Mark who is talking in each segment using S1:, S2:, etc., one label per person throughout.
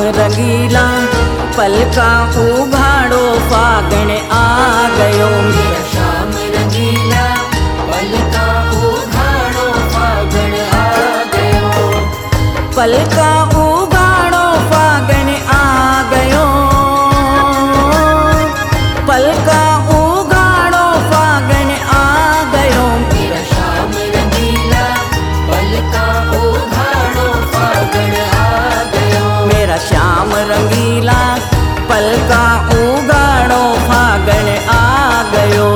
S1: रंगीला पलका उघाड़ो फागण आ गयो।
S2: मेरा श्याम रंगीला पलका उघाड़ो फागण आ गयो।
S1: पलका उघाड़ो फागण आ गयो। पलका उघाड़ो फागण आ गयो।
S2: मेरा श्याम रंगीला पलका उघाड़ो फागण आ गयो।
S1: मेरा श्याम रंगीला पलका उघाड़ो फागण आ गयो।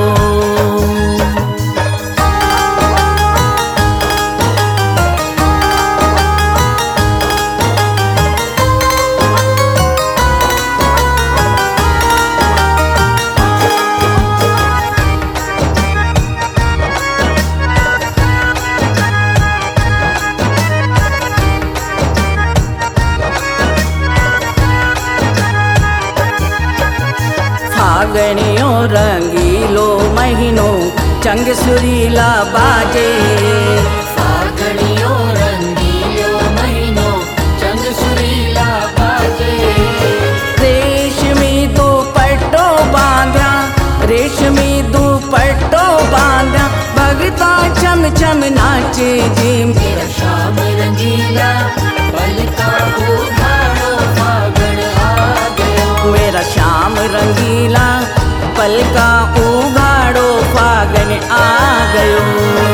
S1: फागणियो रंगीलो महीनो चंग सुरीला बाजे।
S2: फागणियो रंगीलो महीनो चंग सुरीला बाजे।
S1: रेशमी दुपट्टो बांध्या, रेशमी दुपट्टो बांध्या, भगता चम चम नाचे जी।
S2: मेरा श्याम रंगीला पलका उघाड़ो फागण आ गयो।
S1: मेरा श्याम रंगीला पलका उघाड़ो फागण आ गयो।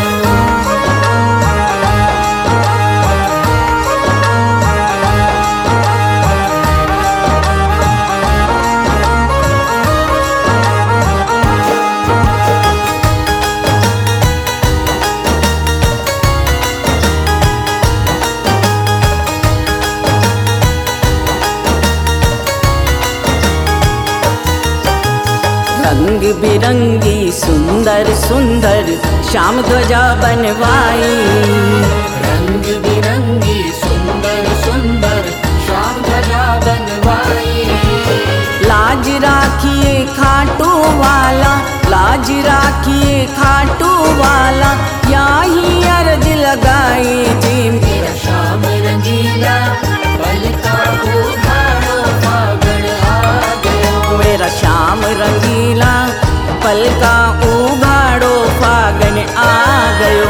S1: रंग बिरंगी सुंदर सुंदर श्याम ध्वजा बनवाई।
S2: रंग बिरंगी सुंदर सुंदर श्याम ध्वजा बनवाई।
S1: लाज राखिए खाटू वाला, लाज राखिए खाटू वाला, यही अर्ज लगाई जी।
S2: मेरा श्याम रंगीला पलका उघाड़ो फागण आ गयो।
S1: मेरा श्याम रंगीला पलका उघाड़ो फागण आ गयो।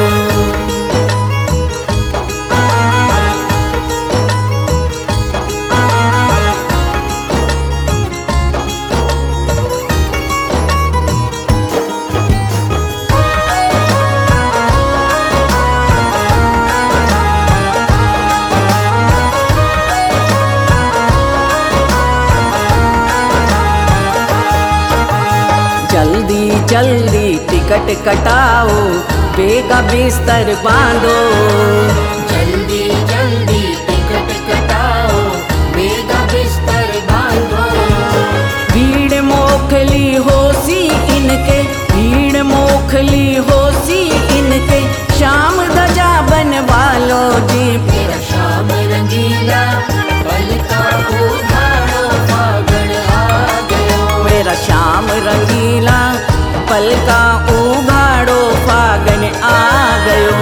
S1: जल्दी जल्दी टिकट कटाओ, बेगा बिस्तर बांधो।
S2: जल्दी जल्दी टिकट कटाओ, बेगा बिस्तर बांधो।
S1: भीड़ मोखली होसी इनके, भीड़ मोखली होसी इनके, श्याम ध्वजा बनवालो जी।
S2: मेरा श्याम रंगीला पलका उघाड़ो फागण आ गयो।
S1: मेरा श्याम रंगीला पलका उघाड़ो फागण आ गयो।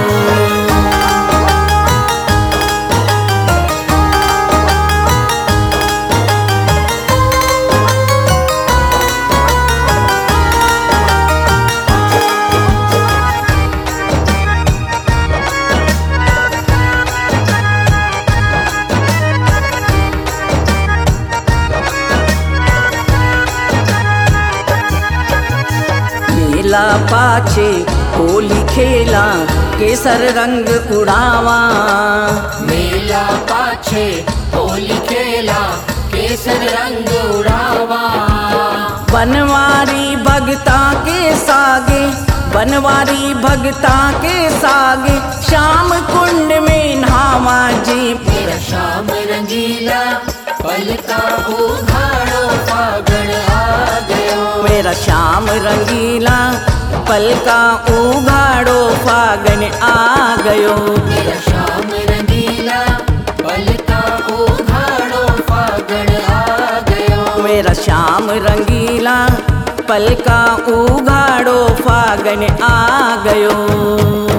S1: मेला पाछे होली खेला, केसर रंग उड़ावा।
S2: मेला पाछे होली खेला, केसर रंग उड़ावा।
S1: बनवारी भगता के सागे, बनवारी भगता के सागे, श्याम कुंड में नहावा जी।
S2: मेरा श्याम रंगीला पलका उघाड़ो फागण आ गयो।
S1: मेरा श्याम रंगीला पलका उघाड़ो फागण आ गयो।
S2: मेरा श्याम रंगीला पलका उघाड़ो फागण आ गयो।
S1: मेरा श्याम रंगीला पलका उघाड़ो फागण आ गयो।